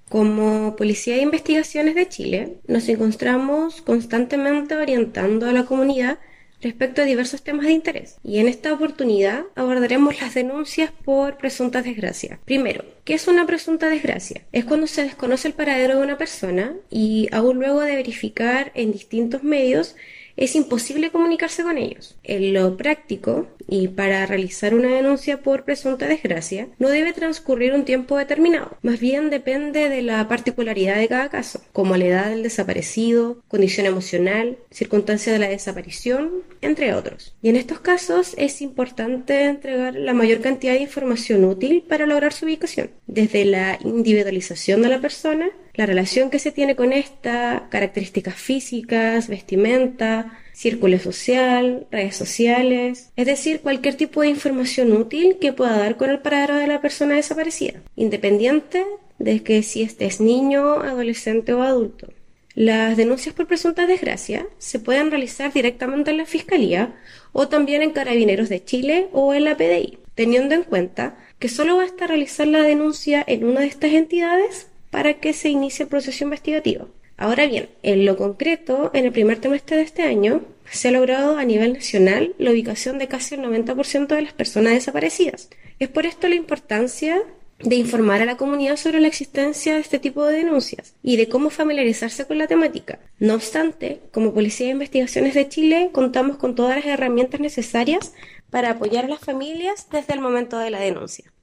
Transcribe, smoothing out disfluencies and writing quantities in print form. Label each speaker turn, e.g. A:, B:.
A: Como Policía de Investigaciones de Chile, nos encontramos constantemente orientando a la comunidad respecto a diversos temas de interés. Y en esta oportunidad abordaremos las denuncias por presuntas desgracias. Primero, ¿qué es una presunta desgracia? Es cuando se desconoce el paradero de una persona y aún luego de verificar en distintos medios es imposible comunicarse con ellos. En lo práctico, y para realizar una denuncia por presunta desgracia, no debe transcurrir un tiempo determinado. Más bien depende de la particularidad de cada caso, como la edad del desaparecido, condición emocional, circunstancia de la desaparición, entre otros. Y en estos casos es importante entregar la mayor cantidad de información útil para lograr su ubicación, desde la individualización de la persona, la relación que se tiene con esta, características físicas, vestimenta, círculo social, redes sociales, es decir, cualquier tipo de información útil que pueda dar con el paradero de la persona desaparecida, independiente de que si este es niño, adolescente o adulto. Las denuncias por presunta desgracia se pueden realizar directamente en la Fiscalía o también en Carabineros de Chile o en la PDI, teniendo en cuenta que solo basta realizar la denuncia en una de estas entidades para que se inicie el proceso investigativo. Ahora bien, en lo concreto, en el primer trimestre de este año, se ha logrado a nivel nacional la ubicación de casi el 90% de las personas desaparecidas. Es por esto la importancia de informar a la comunidad sobre la existencia de este tipo de denuncias y de cómo familiarizarse con la temática. No obstante, como Policía de Investigaciones de Chile, contamos con todas las herramientas necesarias para apoyar a las familias desde el momento de la denuncia.